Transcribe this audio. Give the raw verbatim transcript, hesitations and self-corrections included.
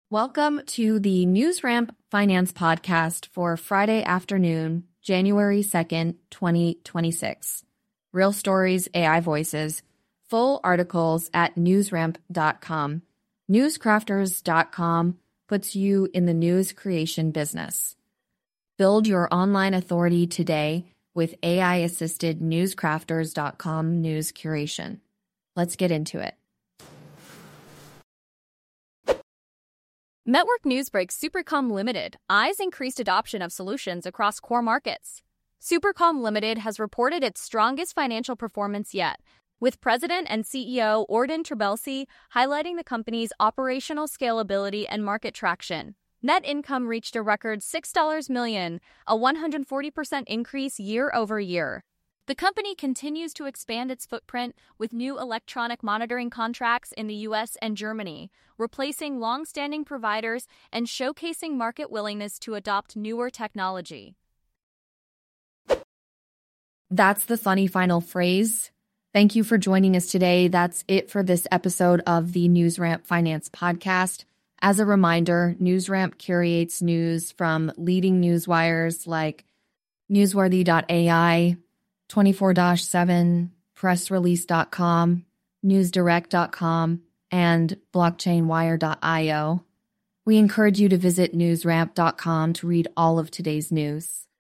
Welcome to the NewsRamp Finance Podcast for Friday afternoon, January second, twenty twenty-six. Real stories, A I voices, full articles at newsramp dot com. newscrafters dot com puts you in the news creation business. Build your online authority today with A I-assisted newscrafters dot com news curation. Let's get into it. Network Newsbreak Supercom Limited eyes increased adoption of solutions across core markets. Supercom Limited has reported its strongest financial performance yet, with President and C E O Ordan Trabelsi highlighting the company's operational scalability and market traction. Net income reached a record six million dollars, a one hundred forty percent increase year over year. The company continues to expand its footprint with new electronic monitoring contracts in the U S and Germany, replacing long-standing providers and showcasing market willingness to adopt newer technology. That's the funny final phrase. Thank you for joining us today. That's it for this episode of the NewsRamp Finance Podcast. As a reminder, NewsRamp curates news from leading news wires like newsworthy dot A I, twenty-four seven, press release dot com, news direct dot com, and blockchain wire dot io. We encourage you to visit newsramp dot com to read all of today's news.